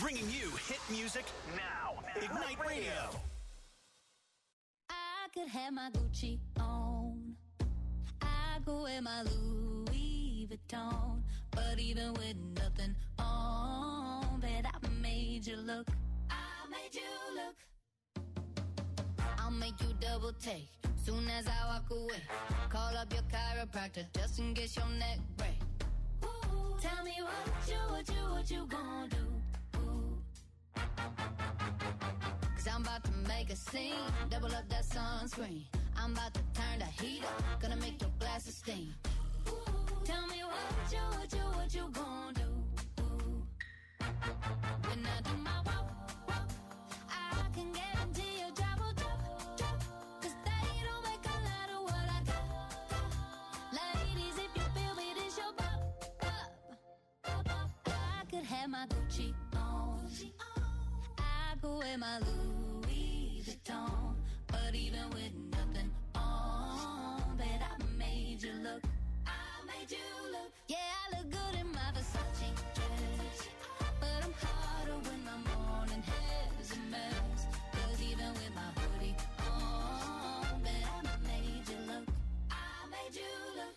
bringing you hit music now. Ignite Radio. I could have my Gucci on. I could wear my Louis Vuitton. But even with nothing on, bet I made you look. I made you look. I'll make you double take soon as I walk away. Call up your chiropractor just in case your neck break. Ooh, tell me what you gonna do? Ooh. 'Cause I'm about to make a scene, double up that sunscreen. I'm about to turn the heat up, gonna make your glasses steam. Ooh, tell me what you gonna do? Ooh. When I do my walk, I can guarantee your job will drop. 'Cause they don't make a lot of what I got. Ladies, if you feel me, this your pop. I could have my Gucci on. I could wear my Louis Vuitton. But even with nothing on, bet I made you look. I made you look. Yeah, I look good in my Versace dress. But I'm hotter when my morning hair's a mess. 'Cause even with my hoodie on, bet I made you look. I made you look.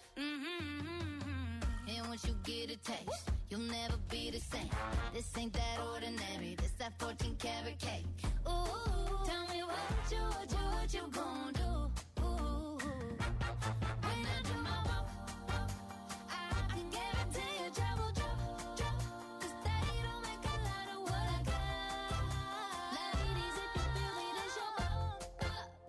And once you get a taste, you'll never be the same. This ain't that ordinary. This that 14 karat cake. Ooh, tell me what you gonna do? Ooh, when I do my walk, I can guarantee your job will drop. 'Cause they don't make a lot of what I got. Ladies, if you feel me, this your pop.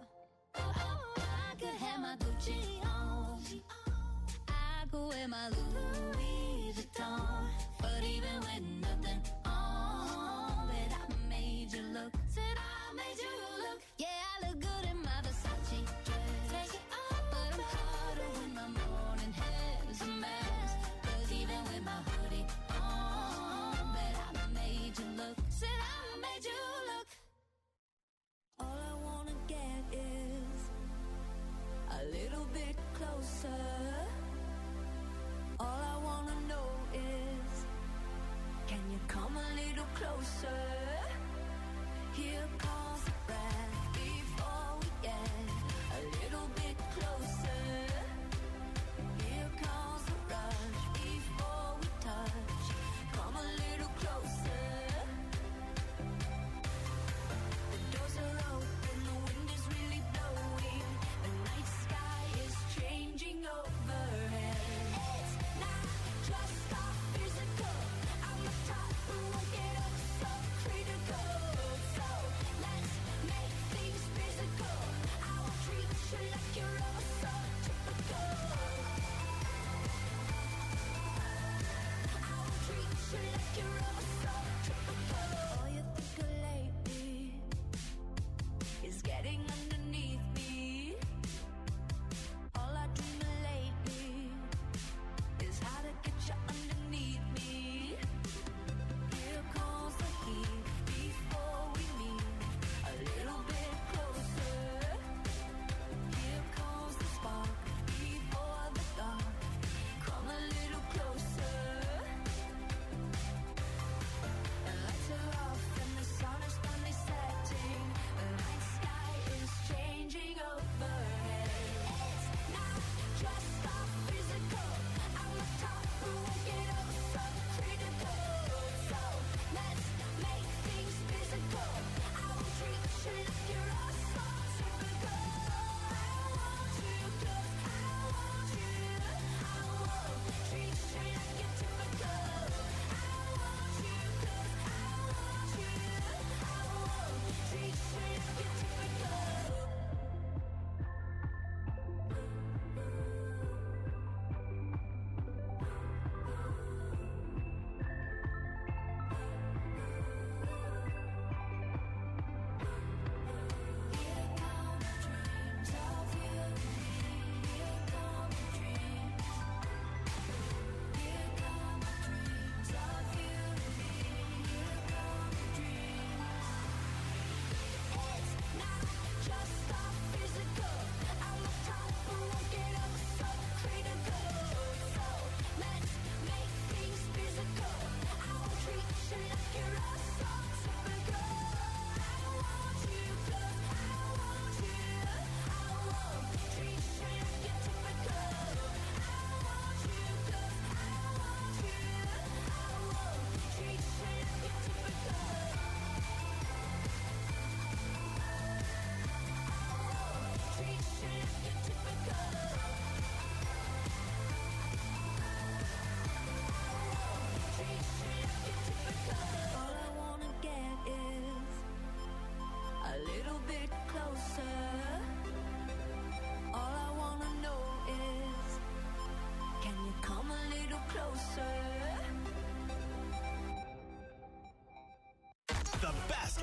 I could have my Gucci on. I could wear my Louis Vuitton. But even with nothing on, bet I made you look. Said I made you look. Yeah, I look good in my Versace dress. But I'm hotter when my morning hair's a mess. 'Cause even with my hoodie on, bet I made you look. Said I made you look. All I wanna get is a little bit closer. All I wanna know is, can you come a little closer? Here comes the breath before we get a little bit closer. Here comes the rush before we touch. Come a little closer. The doors are open, the wind is really blowing. The night sky is changing overhead. It's not just a physical. I'm the type who won't get up so critical. So let's make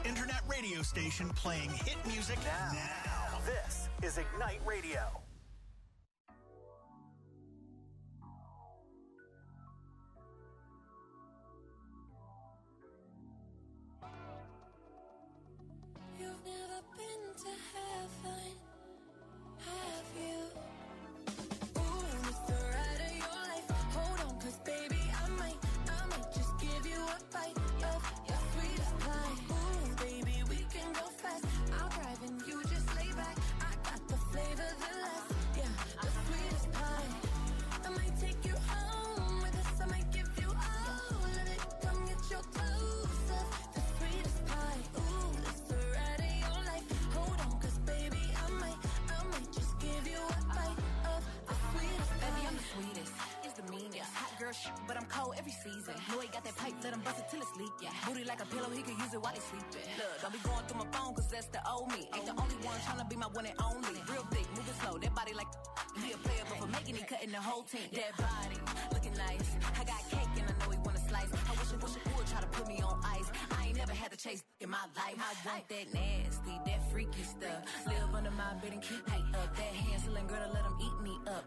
internet radio station playing hit music now. This is Ignite Radio. You've never been to heaven, have you? Ooh, it's the ride of your life. Hold on, 'cause baby, I might just give you a bite of your sweetest pie. Ooh, baby, we can go fast. I'll drive and you just lay back. I got the flavor, the last, yeah, the sweetest pie. I might take you home with us. I might give you all of it. Come get your dose of the sweetest pie. Ooh, it's the ride of your life. Hold on, 'cause baby, I might just give you a bite of the sweetest pie. Baby, I'm the sweetest. It's the meanest. Hot girl shit, but I'm cold every season. Know he got that pipe, let him bust it till it's leak. Yeah. Booty like a pillow, he can use it while he sleeping. Look, don't be going through my phone, 'cause that's the old me. Ain't the only one tryna be my one and only. Real thick, moving slow, that body like he a player, but for making it, cutting the whole team. That body, looking nice. I got cake and I know he wanna slice. I wish it would try to put me on ice. I ain't never had to chase in my life. I want that nasty, that freaky stuff. Live under my bed and keep me up. That Hansel and Gretel, let him eat me up.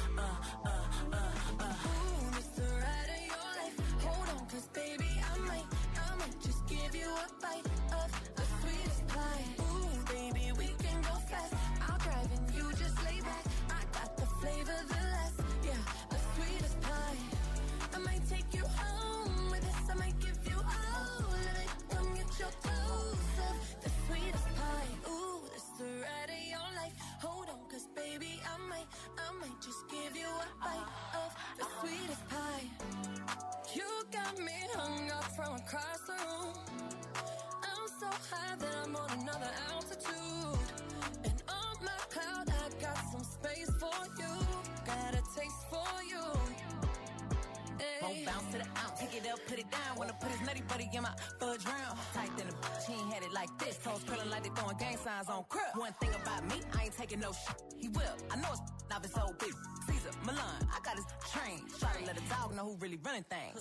Ooh, it's the ride of your life. Hold on, 'cause baby, I might just give you a bite of the sweetest pie. Ooh, baby, we can go fast. I'll drive and you just lay back. I got the flavor, the last, yeah, the sweetest pie. I might take you home with us. I might give you all of it. Come get your dose of the sweetest pie. Ooh, it's the ride of your life. Hold on, 'cause baby, I might just give you a bite of the sweetest pie. You got me hung up from across the room. I'm so high that I'm on another altitude. And on my cloud, I got some space for you. Got a taste for you. Won't bounce to the ounce. Pick it up, put it down. Wanna put his nutty buddy in my fudge round. Tight than a bitch, he ain't had it like this. Toes curling like they throwing gang signs on crib. One thing about me, I ain't taking no shit. He will. I know it's now it's so big. Caesar, Milan, I got his train. Try to let a dog know who really running things.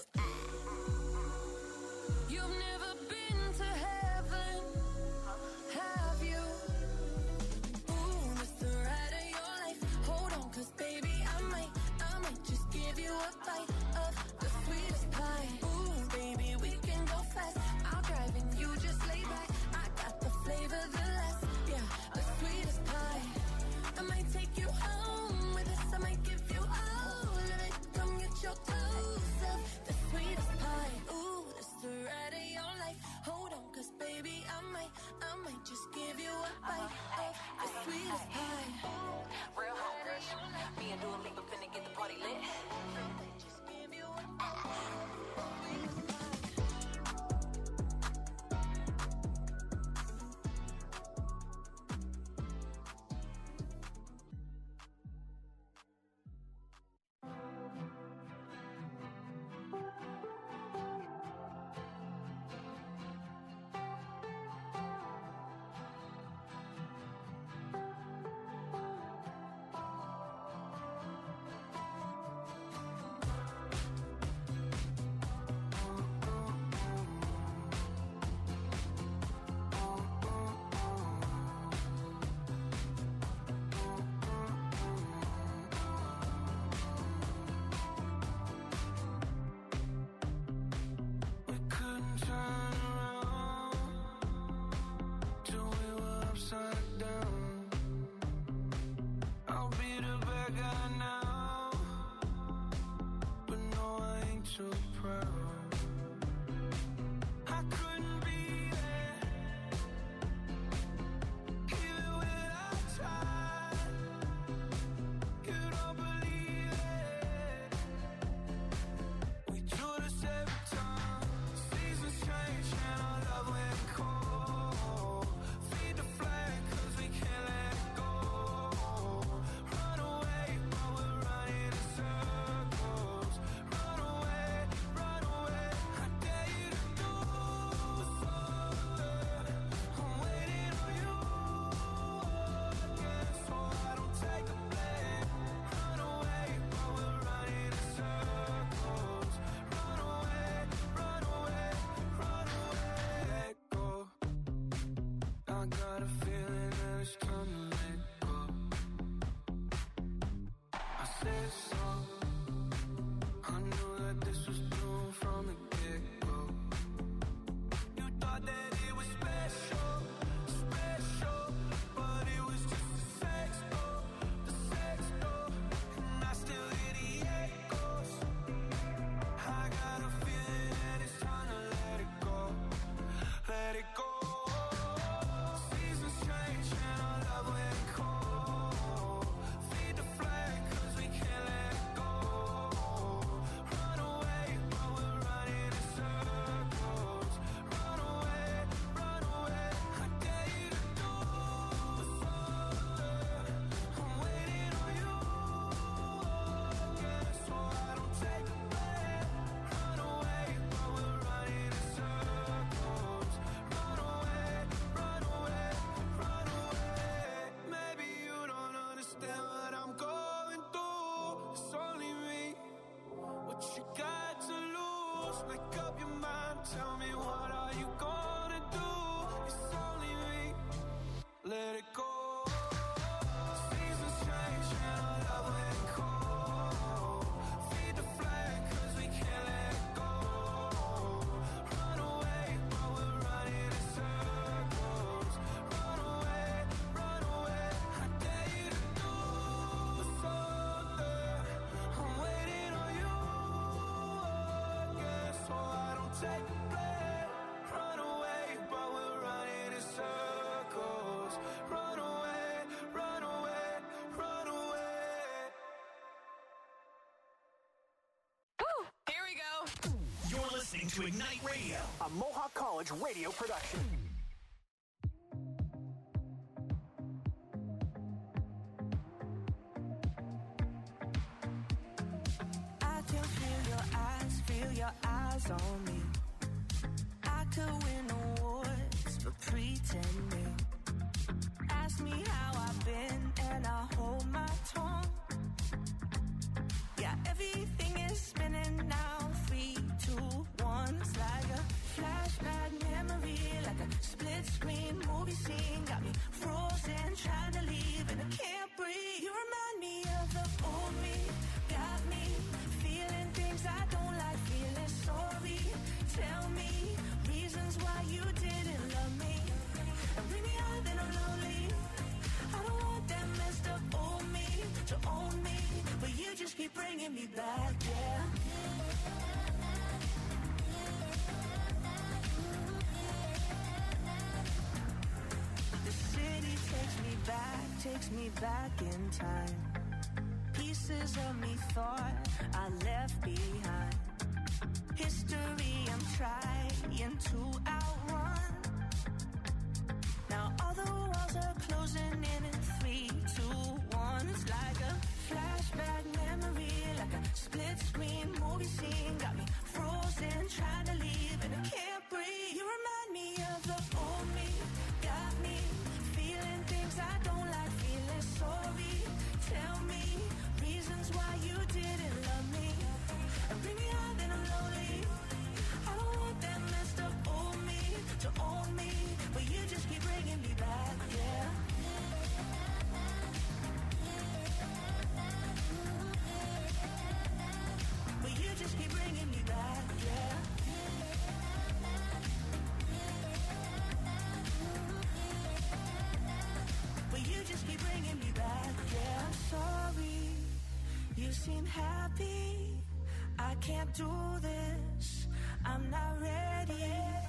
You've never been to heaven, have you? Ooh, it's the ride of your life. Hold on, 'cause baby, I might just give you a bite of the sweetest pie. Ooh, baby, we can go fast. I'll drive and you just lay back. I got the flavor, the last, yeah, the sweetest pie. I might take you home with us. I might give you all of it. Come get your dose of the sweetest pie. Ooh, it's the ride of your life. Hold on, 'cause baby, I might just give you a bite of the sweetest pie. Real hot rush. Me and Dua Lipa finna get the party lit. Just give you a bite of the sweetest pie. So make up your mind, tell me what are you gonna do? It's only me, let it go. Seasons change and our love let it go. Feed the flag cause we can't let it go. Run away, but we're running in circles. Run away, I dare you to do something. I'm waiting on you again, so I don't take the blame. Run away, but we're running in circles. Run away, run away, run away. Here we go. You're listening to Ignite Radio, a Mohawk College radio production. I can feel your eyes on me. I could win awards for pretending. Ask me how I've been and I hold my tongue. Yeah, everything is spinning now. 3, 2, 1. It's like a flashback memory, like a split screen movie scene. Got me frozen, trying to leave and I can't breathe. You remind me of the old me. Got me feeling things I don't like, feeling sorry. Tell me reasons why you didn't love me. And bring me out, then I'm lonely. I don't want that messed up old me to own me, but you just keep bringing me back, yeah. The city takes me back in time. Pieces of me thought I left behind. History I'm trying to outrun. Now all the walls are closing in 3, 2, 1. It's like a flashback memory, like a split screen movie scene. Got me frozen, trying to leave and I can't breathe. You remind me of the old me. Got me feeling things I don't like, feeling sorry. Tell me reasons why you didn't love me. And bring me out, then I'm lonely. I don't want that messed up old me to own me, but you just keep bringing me back, yeah. But you just keep bringing me back, yeah. But you just keep bringing me back, yeah. I'm sorry, you seem happy. I can't do this, I'm not ready.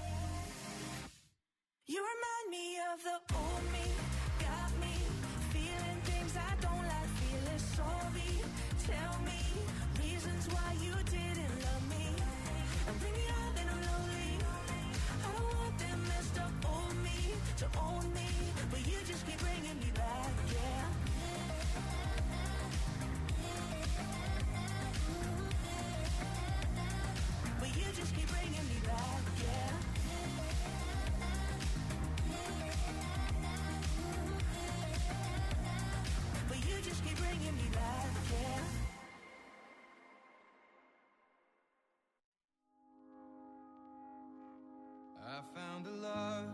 You remind me of the old me. Got me feeling things I don't like, feeling sorry. Tell me reasons why you didn't love me. And bring me out, then I'm lonely. I don't want that messed up old me to own me, but you just keep bringing me back, yeah. But you just keep bringing me back, yeah. But you just keep bringing me back, yeah. I found a love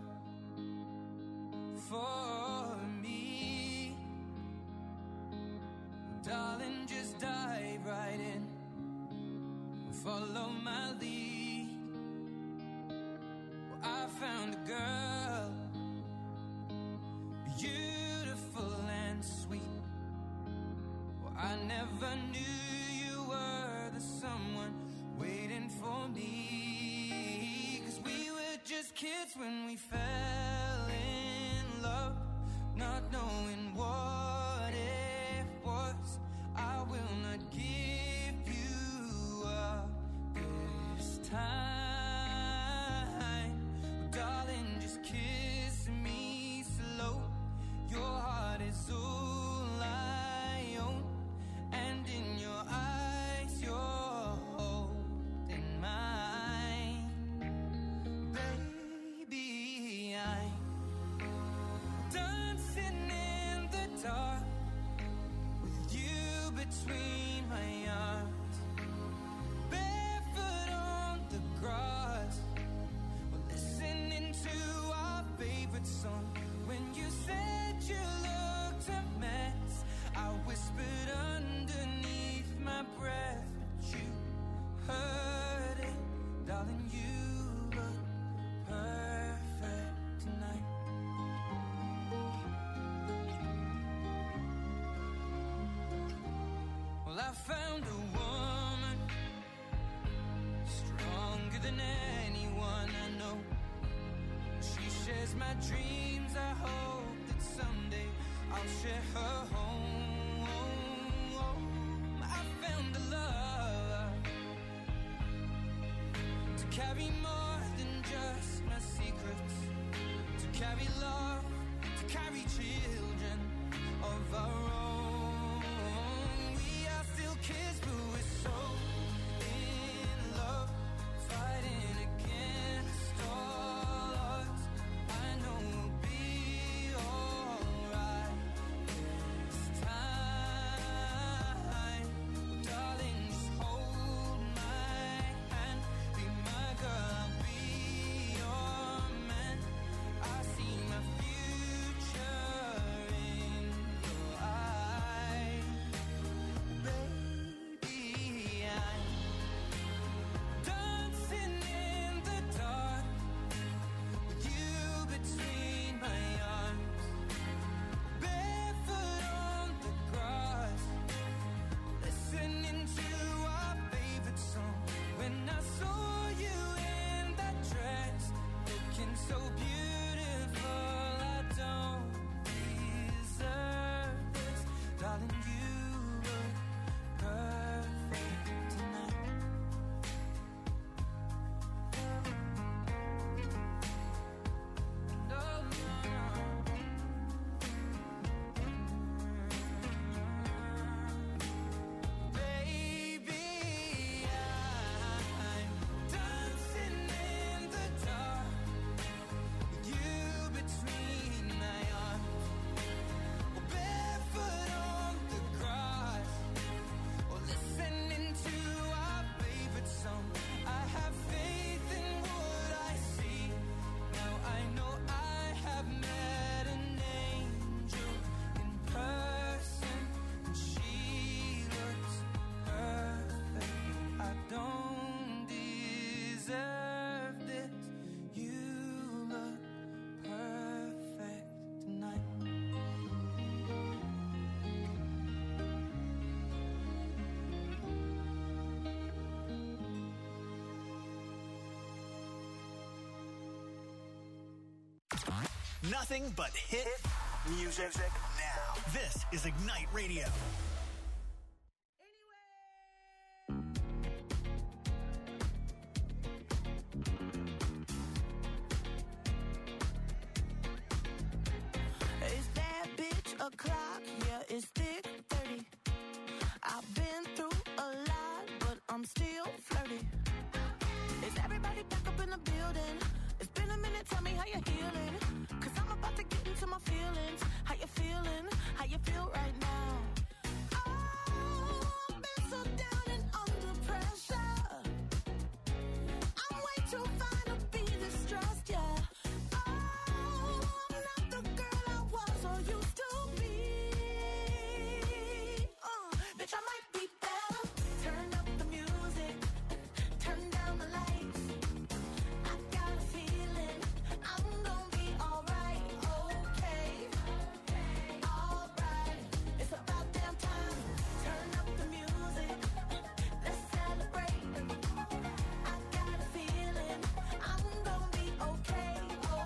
for me. Darling, just dive right in. Follow my lead. Well, I found a girl, beautiful and sweet. Well, I never knew you were the someone waiting for me. 'Cause we were just kids when we fell in love, not knowing what it was. I will not give you up this time. Darling, just kiss me slow. Your heart is all I own, and in your eyes you're holding mine. Baby, I'm dancing in the dark. favorite song. When you said you looked a mess, I whispered underneath my breath, but you heard it, darling. You look perfect tonight. Well, I found a woman stronger than anyone I know. She shares my dreams. I hope that someday I'll share her home. I found a love to carry more than just my secrets, to carry love, to carry children of our own. We are still kids, but we're so in love, fighting against all odds. I know we'll be alright this time. Darling, just hold my hand, be my girl, I'll be your man. I see my future in your eyes. Baby, I'm dancing in the dark with you between my arms, barefoot on the grass, listening to our favorite song. When I saw you in that dress, looking so beautiful, I don't deserve this, darling. You look perfect tonight. No, no, no. Baby, I'm dancing in the dark with you between my arms, or barefoot on the grass, or listening to our favorite song. I have faith in what I see. Now I know I have met an angel in person, and she looks perfect. I don't deserve this. You look perfect tonight. Nothing but hit music now. This is Ignite Radio. Is that bitch a clock? Yeah, it's thick 30. I've been through a lot, but I'm still flirty. Is everybody back up in the building? It's been a minute, tell me how you're healing. Cause I'm about to get into my feelings. How you feeling? How you feel right now? Oh, I've been so down and under pressure. I'm way too fine to be distressed, yeah. Oh, I'm not the girl I was or used to be. Bitch, I might be better. Turn up the music, turn down the lights. I got a feeling I'm gonna be alright, okay, alright. It's about damn time. Turn up the music, let's celebrate. I got a feeling I'm gonna be okay,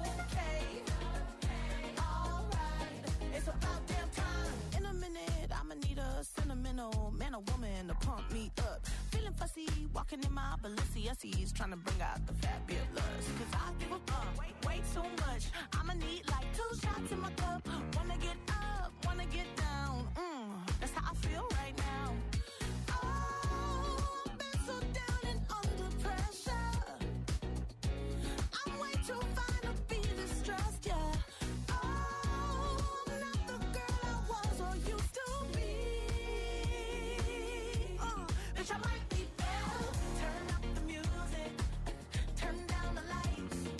alright. It's about damn time. In a minute, I'ma need a sentimental man or woman to pump me up. Feeling fussy, walking in my Balenciennes, trying to bring out the fabulous. Cause I give a fuck way too much. I'ma need like 2 shots in my cup. Wanna get up, wanna get down. That's how I feel right now. Oh, I've been so down and under pressure. I'm way too fine to be distressed, yeah. Oh, I'm not the girl I was or used to be. Bitch, I might be better. Turn up the music, turn down the lights.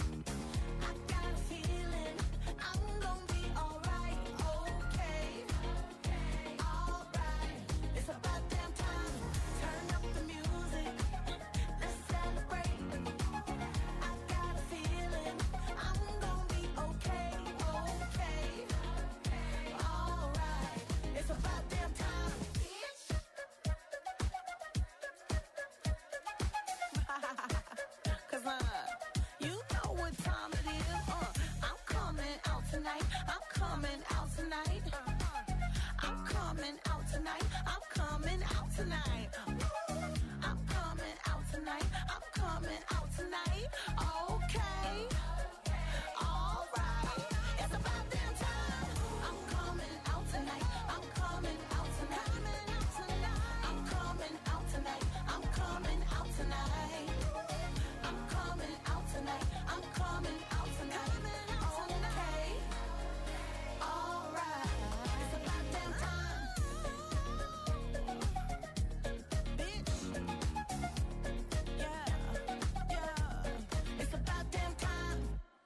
tonight. I'm coming out tonight. I'm coming out tonight. I'm coming out tonight. I'm coming out tonight. I'm coming out tonight. Okay. All right. It's about damn time. I'm coming out tonight. I'm coming out tonight. I'm coming out tonight. I'm coming out tonight. I'm coming out tonight. I'm coming out tonight. Okay. All right. It's about damn time. Bitch. Yeah. Yeah. It's about damn time.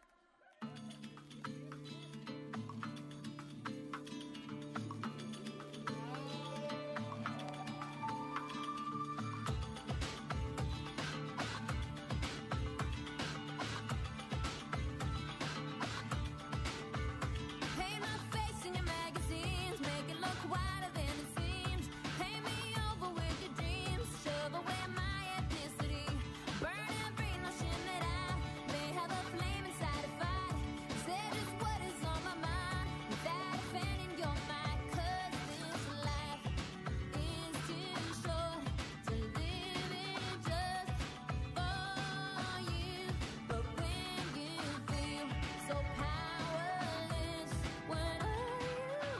Paint my face in your magazines, make it look wider than it seems. Paint me over with your dreams, shove away my ethnicity. Burn every notion that I may have a flame inside a fight. Say just what is on my mind without offending your mind. 'Cause this life is too short to live in just for you. But when you feel so powerless, what are you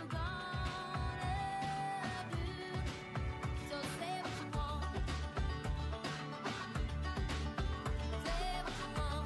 gonna do? So say what you want. Say what you want.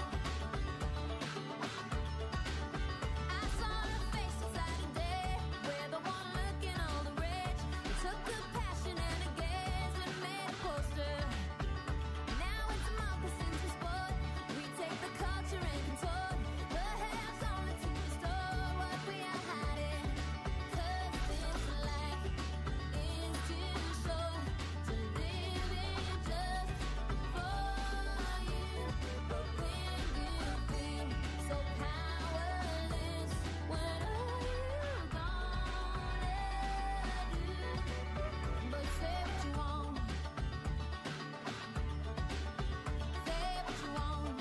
I saw the face inside a day where the one looking all the rage. We took the passion and a gaze and made a poster. Now it's democracy to sport. We take the culture and contort. Perhaps only to restore what we are hiding. 'Cause this life is too short to live in just for you. But when you feel so powerless, what are you gonna do? But say what you want. Say what you want.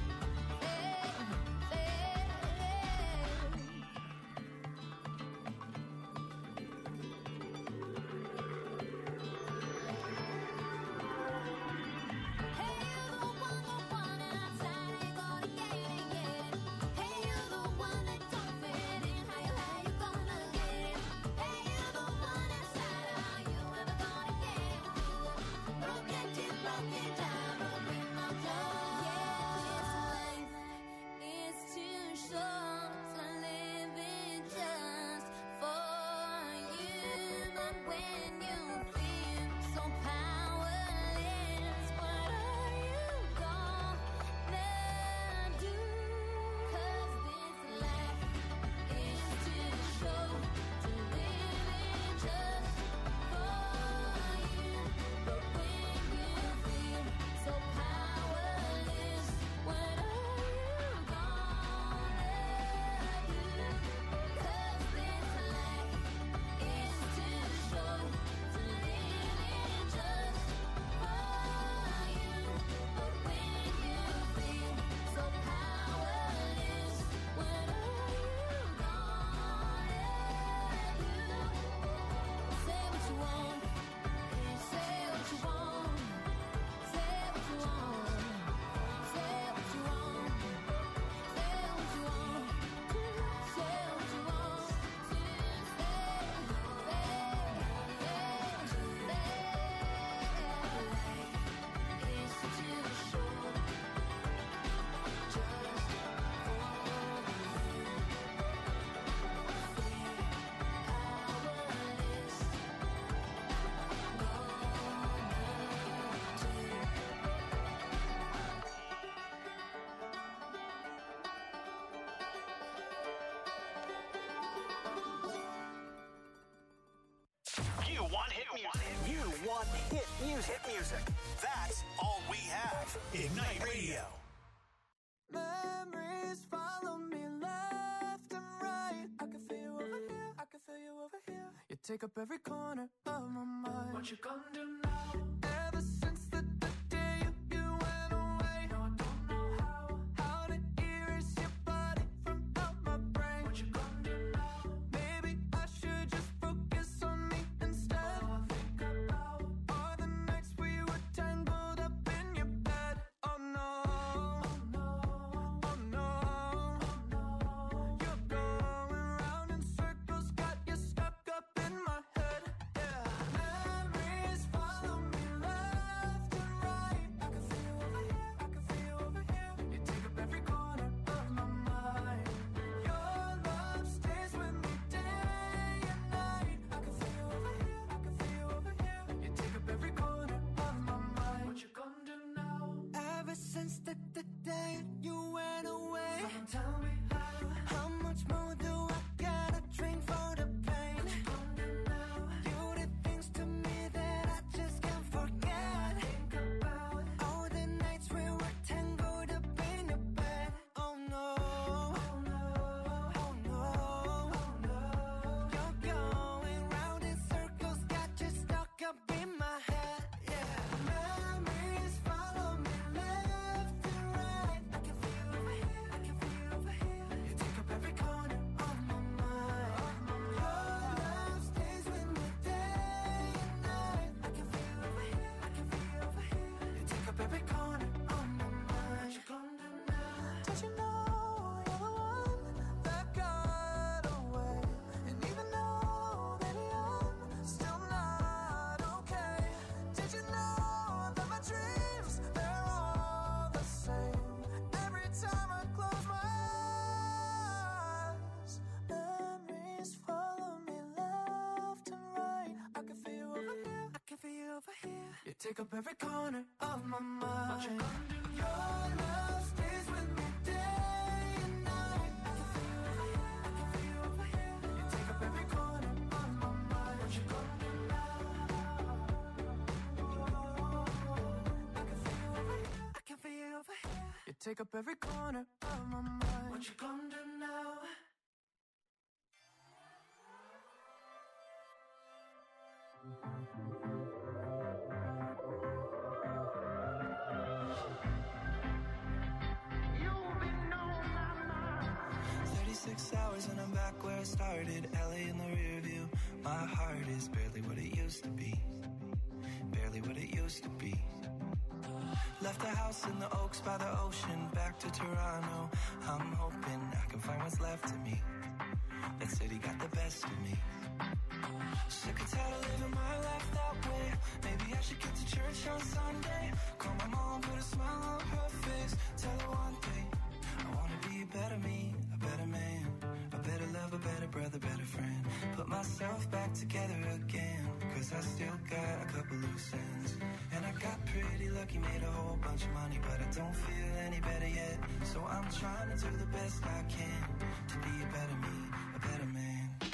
Hey, you're the one and outside ain't gonna get it. Hey, you're the one that don't fit in. How you gonna get it? Hey, you're the one inside. Are you ever gonna get it? Broken teeth, broken time, broken my jaw. Yeah, this life is too short to live in just for you. But when you feel so powerless, what are you gonna do? 'Cause this life is too short to live in just for you. But when you feel so powerless, what are you gonna do? 'Cause this life is too short to live in just for you. But when you feel so powerless, what are you gonna do? Say what you want. Say what you want. Say what you want. Say what you want. Say what you want. Say what you want to say. It's too short just for you. You want hit music. You want hit music. That's all we have. Ignite Radio. Memories follow me left and right. I can feel you over here. I can feel you over here. You take up every corner of my mind. What you gonna do now? Ever since the day you went away. No, I don't know how to erase your body from out my brain. What you gonna since the day you went away. So tell me how much more do I gotta drink for the pain? You did things to me that I just can't forget. Think about all the nights we were tangled up in your bed. Oh no, oh no, oh no, oh no. You're going round in circles, got you stuck up in my head. Yeah, memories follow me left and right. I can feel you over here, I can feel you over here. You take up every corner of my mind. Your love stays with me day and night. I can feel you over here, I can feel you over here. You take up every corner of my mind. You're gone now. Did you know you're the one that got away? And even though that I'm still not okay. Did you know that my dreams, they're all the same? Every time I close my eyes, memories follow me left and right. I can feel you over here, I can feel you over here. You take up every corner of my mind. Your love stays with me day and night. I can feel you over here, I can feel you over here. You take up every corner of my mind. What you gonna do now? I can feel you over here, I can feel you over here. You take up every corner of my mind. What you gonna do now? You've been on my mind. 36 hours and I'm back where I started. LA in the rear view. My heart is barely what it used to be. Barely what it used to be. Left the house in the Oaks by the ocean. Back to Toronto. I'm hoping I can find what's left of me. That city got the best of me. Sick and tired of living my life that way. Maybe I should get to church on Sunday. Call my mom, put a smile on her face. Tell her one thing, I wanna be a better me, a better man, a better lover, a better brother, better friend. Put myself back together again, cause I still got a couple loose ends. And I got pretty lucky, made a whole bunch of money, but I don't feel any better yet. So I'm trying to do the best I can to be a better me, a better man.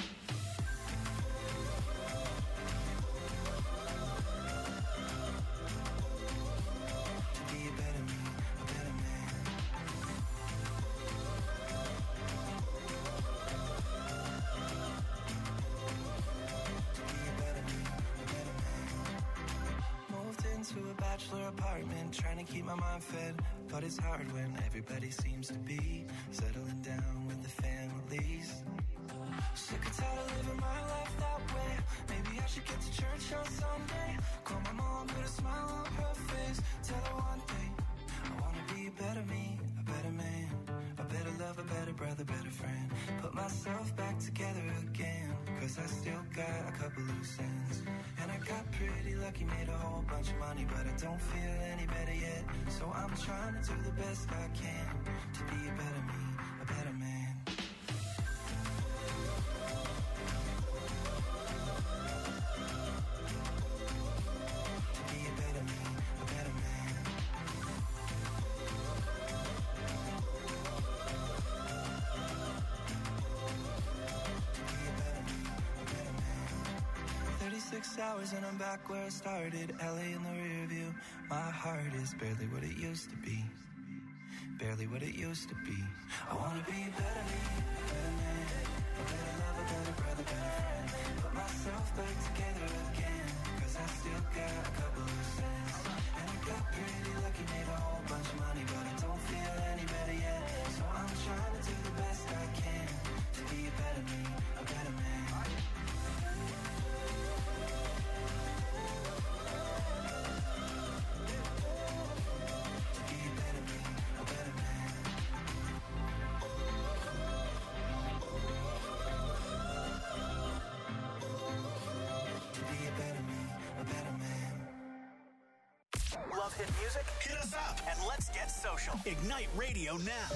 To a bachelor apartment, trying to keep my mind fed, but it's hard when everybody seems to be settling down with the families. Sick and tired of living my life that way. Maybe I should get to church on Sunday. Call my mom, put a smile on her face. Tell her one thing, I wanna be a better me, a better man, a better lover, a better brother, better friend. Put myself back together again, cause I still got a couple loose ends. And I got pretty lucky, made a whole bunch of money, but I don't feel any better yet. So I'm trying to do the best I can to be a better me, a better man. To be a better me, a better man. To be a better me, a better man. 36 hours and I'm back where I started. LA in the rear view. My heart is barely what it used to be. Barely what it used to be. I wanna be a better me, a better man, a better lover, better brother, better friend. Put myself back together again, cause I still got a couple loose ends. And I got pretty lucky, made a whole bunch of money, but I don't feel any better yet. So I'm trying to do the best I can to be a better me, a better man. Love hit music? Hit us up and let's get social. Ignite Radio now.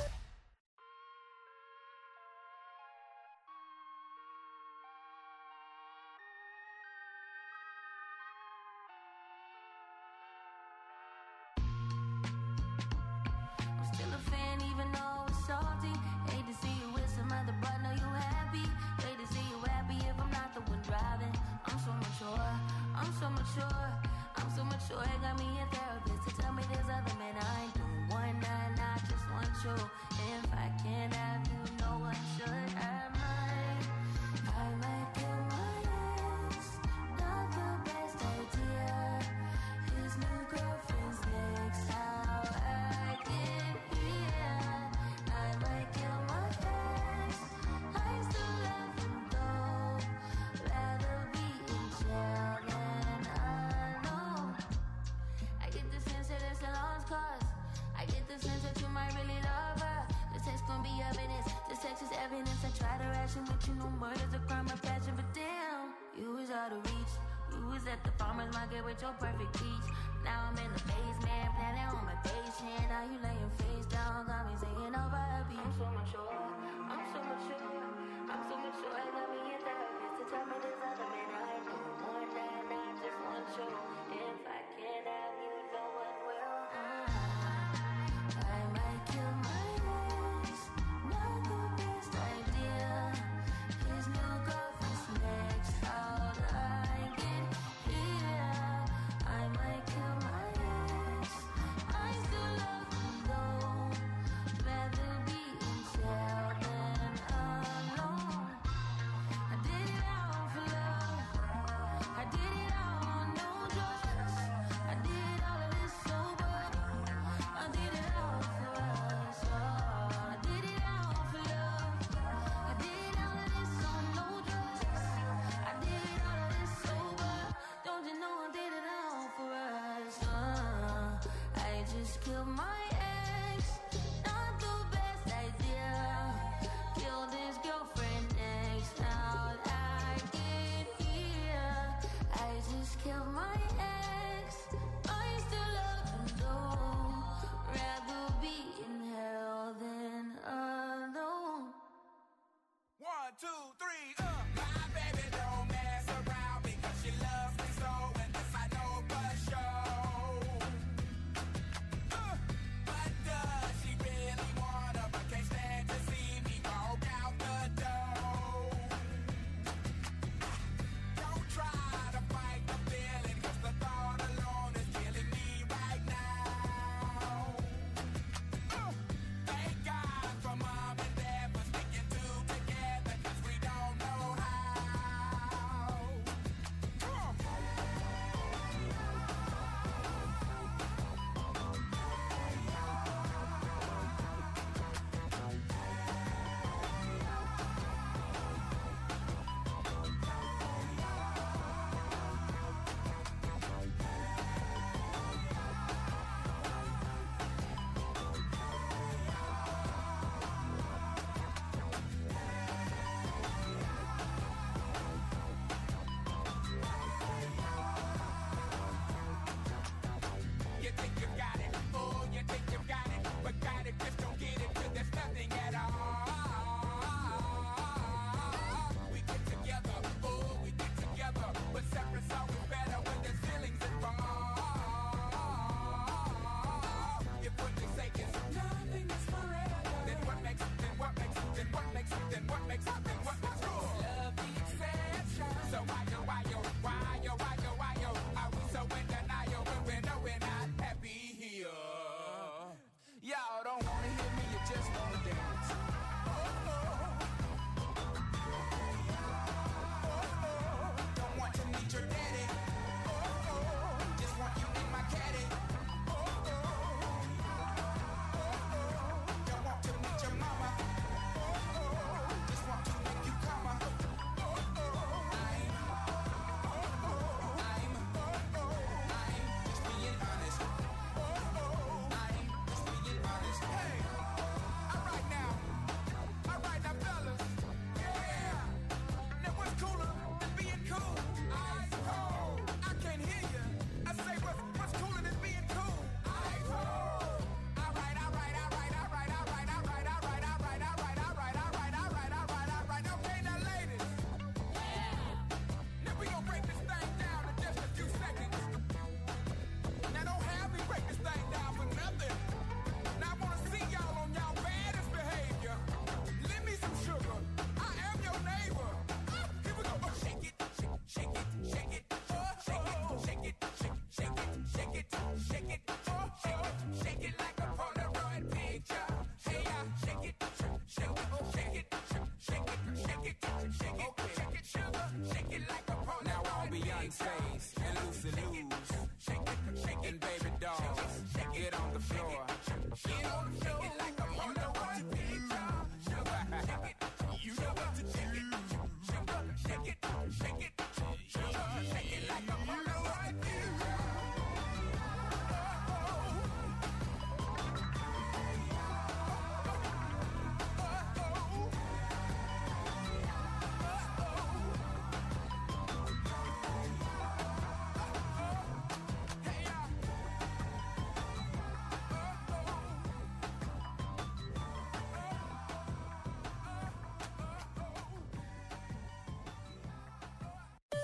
messing with you, no murder's a crime of passion. But damn, you was out of reach. You was at the farmer's market with your perfect peach. Now I'm in the basement, planning on my patient. Now you laying face down, got me singing over a beat. I'm so mature, I'm so mature, I'm so mature. I got me in therapist to tell me there's other men I know more than I just want you. If I can't have you, no one will. I might kill my ex, not the best idea. His new girlfriend's next, how'd I get here? I might kill my ex, I still love him though. Rather be in jail than alone. I did it all for love, I did it all on no drugs. I did all of this sober, I did it all for us. I did it all for love, I did all of this on no drugs. I did all of this sober, don't you know I did it all for us. I just killed my ex, not the best idea. Killed his girlfriend next, how'd I get here? I just killed my ex, I still love him though. Rather be in hell than alone. 1, 2, 3, My baby don't mess around because she loves me so, and this I know for sure.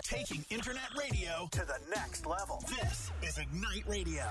Taking internet radio to the next level. This is Ignite Radio.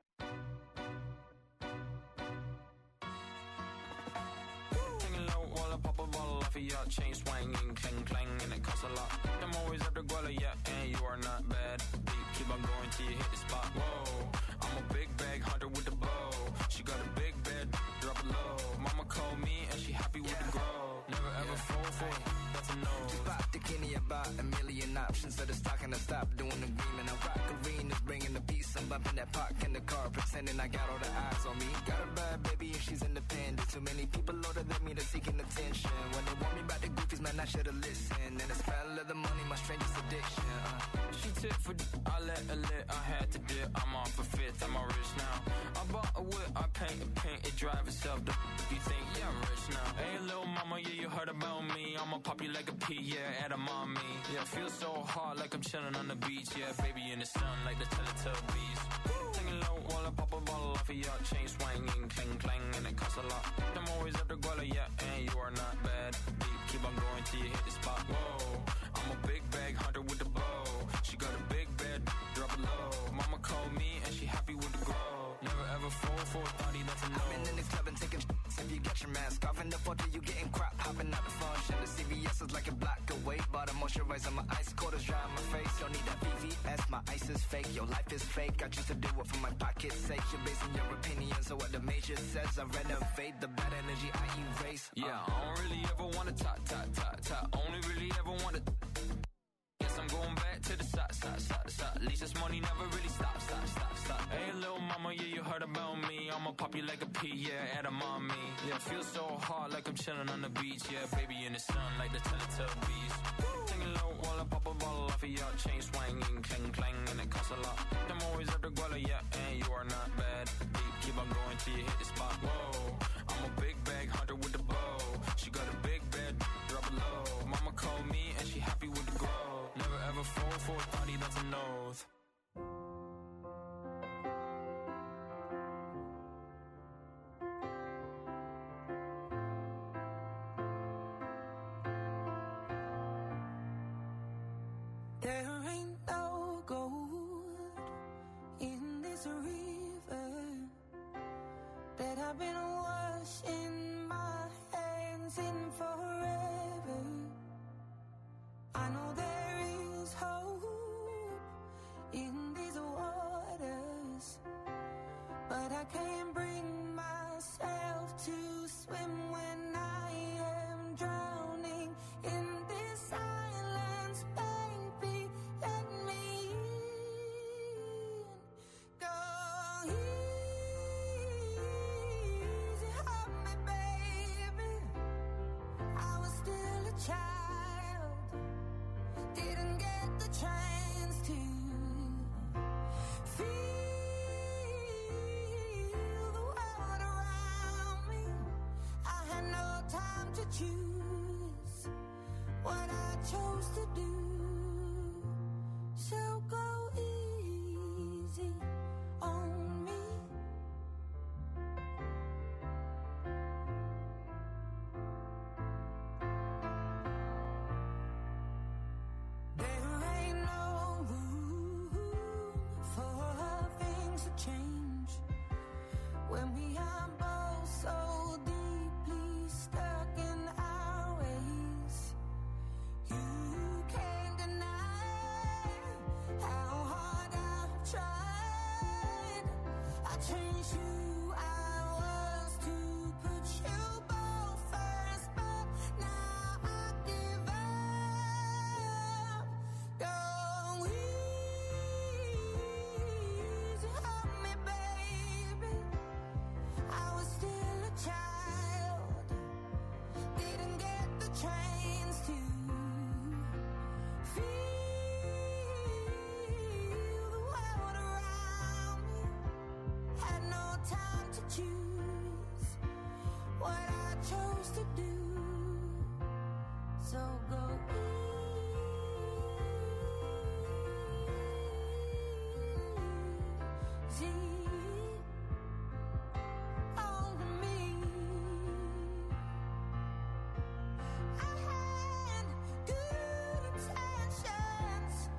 Taking low while I pop a bottle off of your chain swinging, clang clang, and it costs a lot. I'm always after Guala, yeah, and you are not bad. Deep, keep on going till you hit the spot. Whoa, I'm a big bag hunter with the bow. She got a big bed, drop it low. Mama called me and she happy with the grow. Never ever fall for it, that's a no. Just bought the Kenny about a million options. So the stock and I stopped doing the green. And I rock arenas, bringing the peace. I'm bumping that park in the car, pretending I got all the eyes on me. Got a bad baby and she's independent. Too many people older than me, they're seeking attention. When they want me about the goofies, man, I should've listened. And the smell of the money, my strangest addiction. She tip for I let her lit, I had to dip. I'm off a fifth, I'm all rich now. I bought a whip, I paint it drive itself. You think, yeah, I'm rich now. Hey, little mama, yeah, you heard about me. I'ma pop you like a pea, yeah, at a mommy. Yeah, feel so hard like I'm chilling on the beach. Yeah, baby in the sun like the Teletubbies. Singing low while I pop a bottle off of your chain swinging, clang clang, and it costs a lot. I'm always after Guala, yeah, and you are not bad. Deep, keep on going till you hit the spot. Whoa, I'm a big bag hunter with the bow. She got a big bed, drop it low. Mama called me and she happy with the grow. Never ever fall for a thotty, that's a no. I've been in the club and taking shots. If you get your mask off in the photo, you getting crap. Hopping out the function. The CVS is like a block away. Bought a moisturizer, my ice cold is dry on my face. Don't need that VVS, my ice is fake. Your life is fake. I choose to do it for my pocket's sake. You're basing your opinions on what the major says. I renovate the bad energy I erase. Yeah, I don't really ever wanna top. Only really ever wanna. Guess I'm going back to the side. At least this money never really stop. Hey, little mama, yeah, you heard about me. I'ma pop you like a pea, yeah, at a mommy. Yeah, feel so hard like I'm chilling on the beach. Yeah, baby in the sun like the Teletubbies. Singing low while I pop a bottle off of your chain swinging, clang clang, and it costs a lot. I'm always after Guala, yeah, and you are not bad. Deep, keep on going till you hit the spot. Whoa, I'm a big bag hunter with the bow. She got a big bed, drop it low. Mama called me and she happy with the grow. Never ever fall for a thotty, that's a nose. There ain't no gold in this river that I've been washing my hands in forever. I know there is hope in these waters, but I can't bring myself to swim when I am drowning in this silence. Baby, let me in. Go easy on me, baby. I was still a child, didn't get the chance to feel the world around me. I had no time to choose what I chose to do. So go easy on me. There ain't no room for things to change when we are both so deeply stuck in our ways. You can't deny how hard I've tried. I changed who I was to put you both first, but now I give up. Go easy on me, baby. I was still a child, didn't get the chance to feel the world around me. Had no time to choose what I chose to do. So go easy on me. I had good intentions,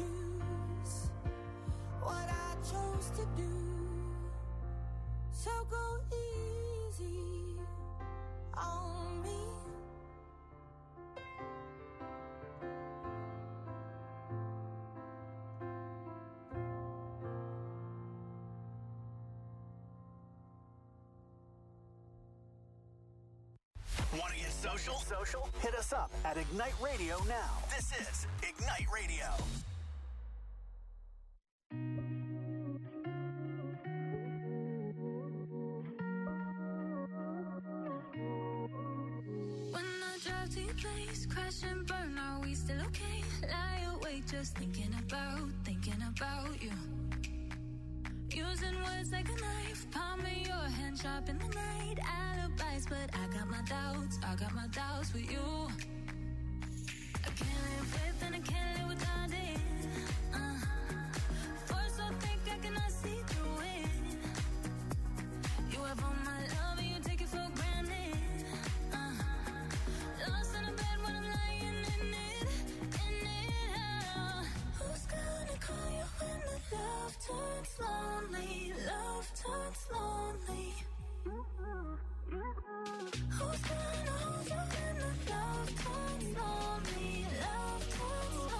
choose what I chose to do. So go easy on me. Want to get social? Hit us up at Ignite Radio now. This is Ignite Radio. When I drive to your place, crash and burn, are we still okay? Lie awake just thinking about you. Using words like a knife, palm in your hand, sharp in the night. Alibis, but I got my doubts with you. I can't live with and I can't live without it. Force so thick I cannot see through it. You have all my love and you take it for granted. Lost in a bed when I'm lying in it. Who's gonna call you when the love turns lonely? Love turns lonely. Who's gonna hold you when the love turns lonely? Love turns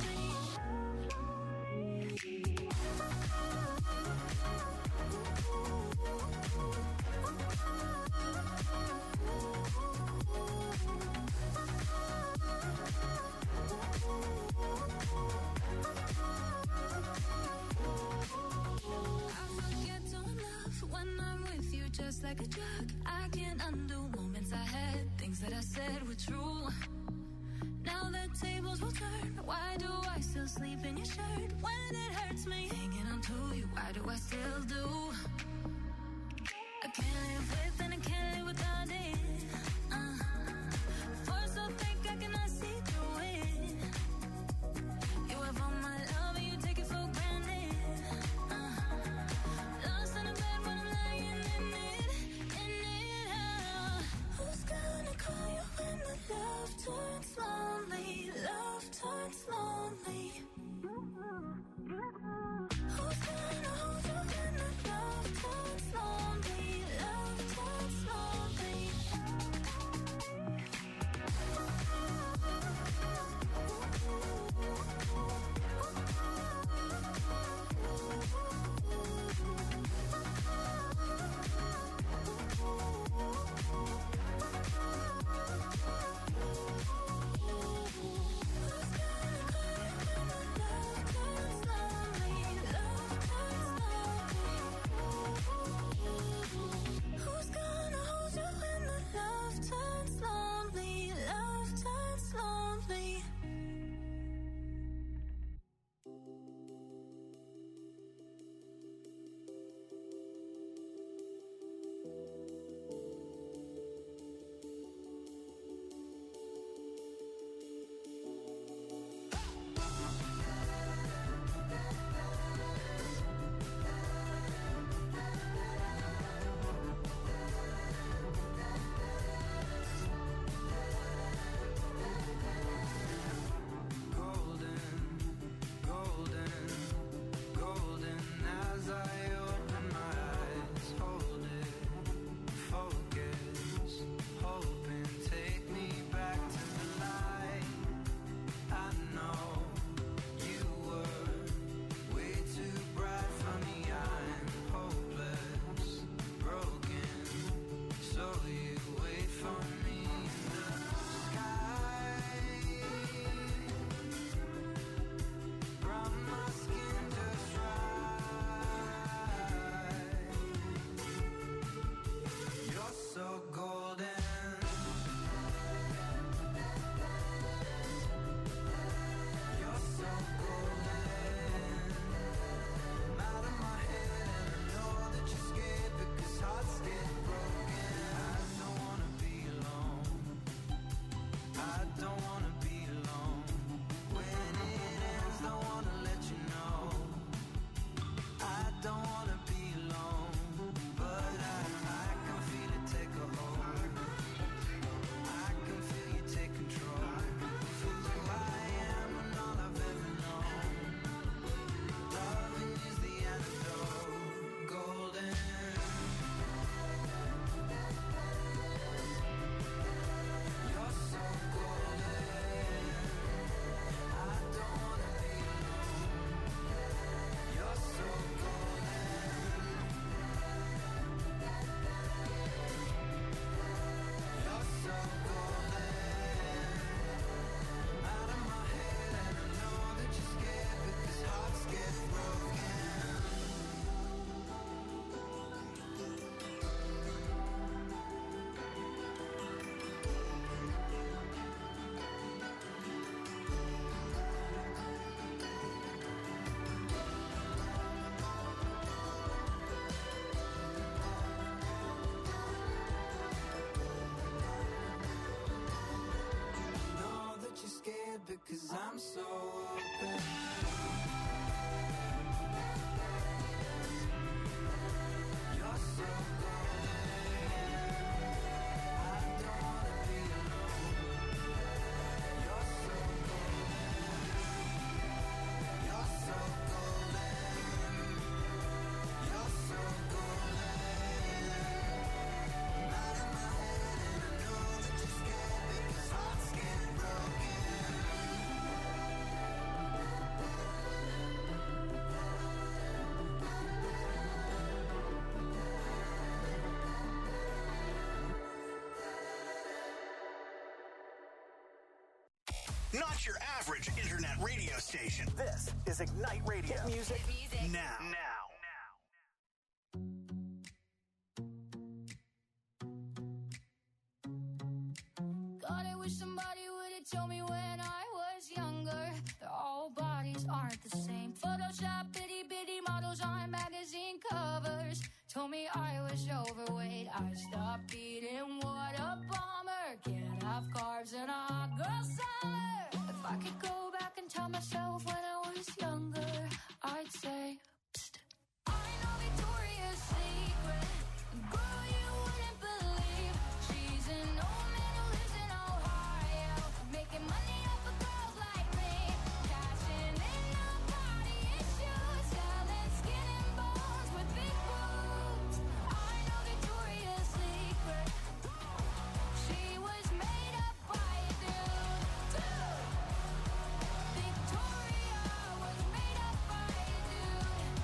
when I'm with you, just like a drug. I can't undo moments I had. Things that I said were true. Now the tables will turn. Why do I still sleep in your shirt when it hurts me? Hanging on to you, why do I still do? I can't live with and I can't live without it. Force so thick I cannot see through it. You have all my love and you take it for granted. Lost in a bed when I'm lying in it. Who's gonna call you when the love turns lonely? Love turns lonely. Who's gonna hold you when the love turns lonely? Not your average internet radio station. This is Ignite Radio. Hit music now. God, I wish somebody would have told me when I was younger that all bodies aren't the same. Photoshop itty bitty models on magazine covers told me I was overweight. I stopped eating, what a bummer. Can't have carbs in a hot girl summer. If I could go back and tell myself when I was younger, I'd say, psst. I know Victoria's Secret. Girl, you wouldn't believe she's an old man who lives in Ohio, making money off of girls like me, cashing in on body issues, selling skin and bones with big boobs. I know Victoria's Secret. She was made up by a dude. Victoria was made up by a dude.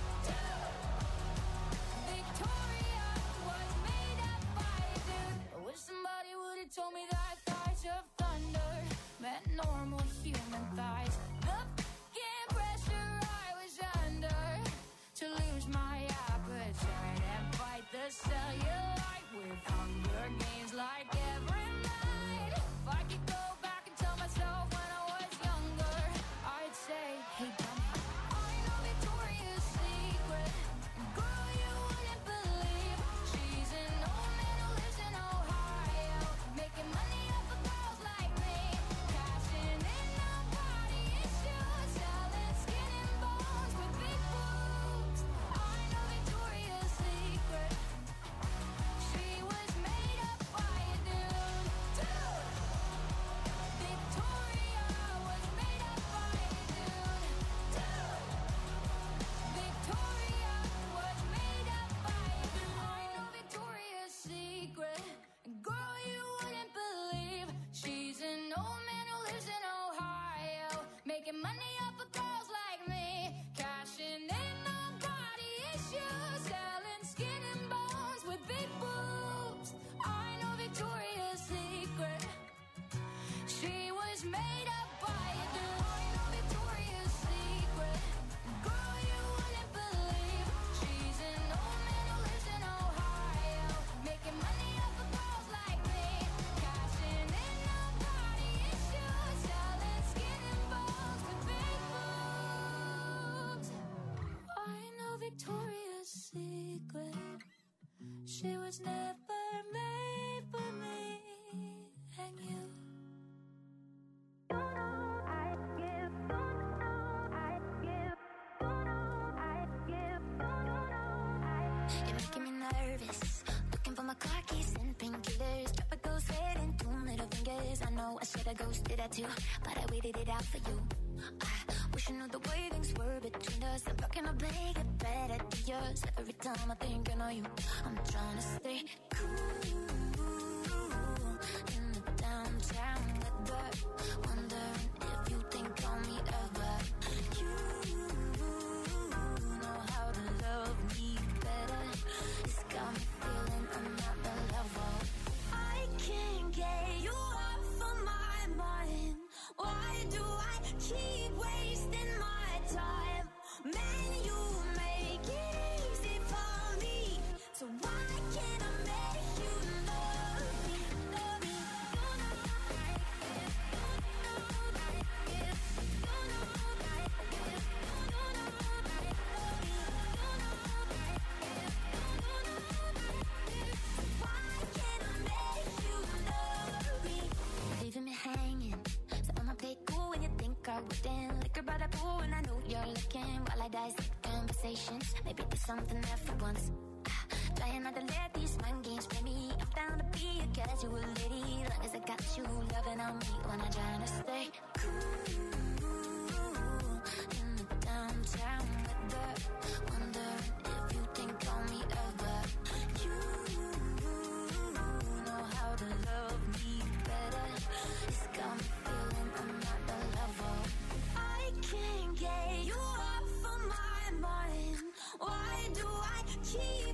Victoria was made up by a dude. I wish somebody would have told me that thighs of thunder meant normal human thighs. The f***ing pressure I was under to lose my appetite and fight the cellulite with hunger gains like every night. If I could go back and tell myself when I was younger, I'd say, hey, dummy, I know Victoria's Secret. Girl, you wouldn't believe she's an old man who lives in Ohio, making money off of girls like me, cashing in on body issues, selling skin and bones with big boobs. I know Victoria's Secret. She was made up by a dude. Victoria was made up by a dude. Victoria was made up by a dude. I know Victoria's Secret. Girl, you wouldn't believe she's an old man who lives in Ohio, making money off of girls like me, cashing in on body issues, selling skin and bones with big boobs. I know Victoria's Secret. She was made up by a dude. I know Victoria's Secret. Girl, you wouldn't believe she's an old man who lives in Ohio, making money off of girls like me, cashing in on body issues, selling skin and bones with big boobs. I know Victoria's Secret. She was never made for me and you. You're making me nervous. Looking for my car keys and painkillers. Tropical sweat and 2 middle fingers. I know I should've ghosted that too, but I waited it out for you. I wish I knew the way things were between us. I'm looking to make it better to yours. Every time I think I know you, I'm trying to stay cool in the downtown weather. Wondering if you think on me ever. You know how to love me better. It's got me feeling I'm not the level. I can't get you off of my mind. Why do I keep wasting my time? Man, you make it easy for me. So why can't I make you love me? Love me. You know like it. You know like it. You know like it. You know like it. Love me. You know like it. You know like it. So why can't I make you love me? Leaving me hanging. So I'ma play cool when you think I wouldn't. Liquor by the pool and I know you're looking. While I dissect conversations, maybe there's something there for once. Trying not to let these mind games play me. I'm down to be a casual lady, long as I got you loving on me when I'm trying to stay cool in the downtown weather. Wondering if you think on me ever. You know how to love me better. It's got me feeling I'm not the level. I can't get you off of my mind. Why do I keep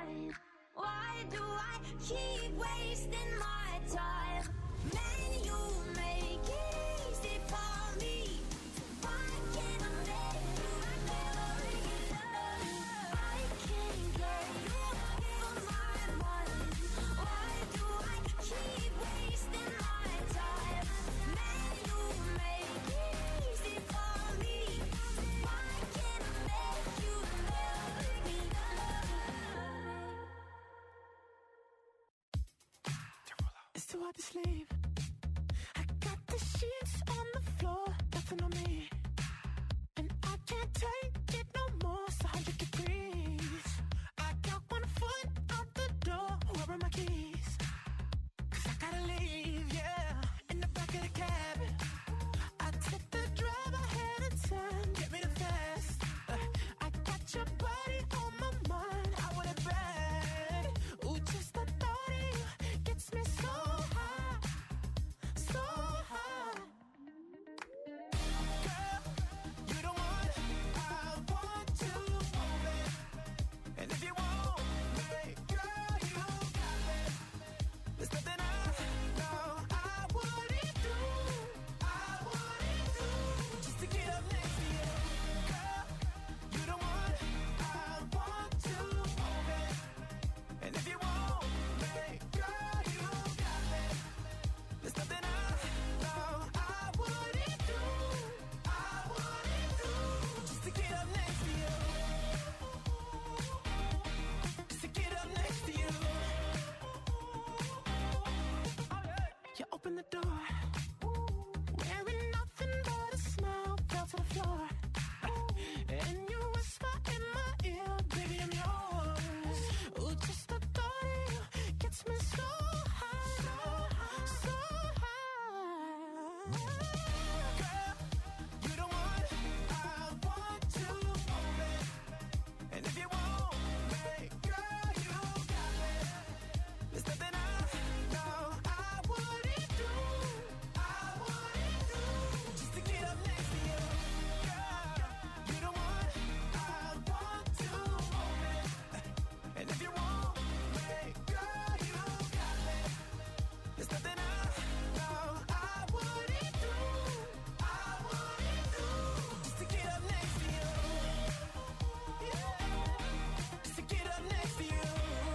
mind. Why do I keep wasting my time? Man, you make it easy for me. Why can't I make you never love? I can't get you from my mind. Why do I keep wasting my time? Man, you make it easy for me. Why can't I make you It's too hard to sleep. I got the sheets on the floor, nothing on me. And I can't take it no more, it's 100 degrees.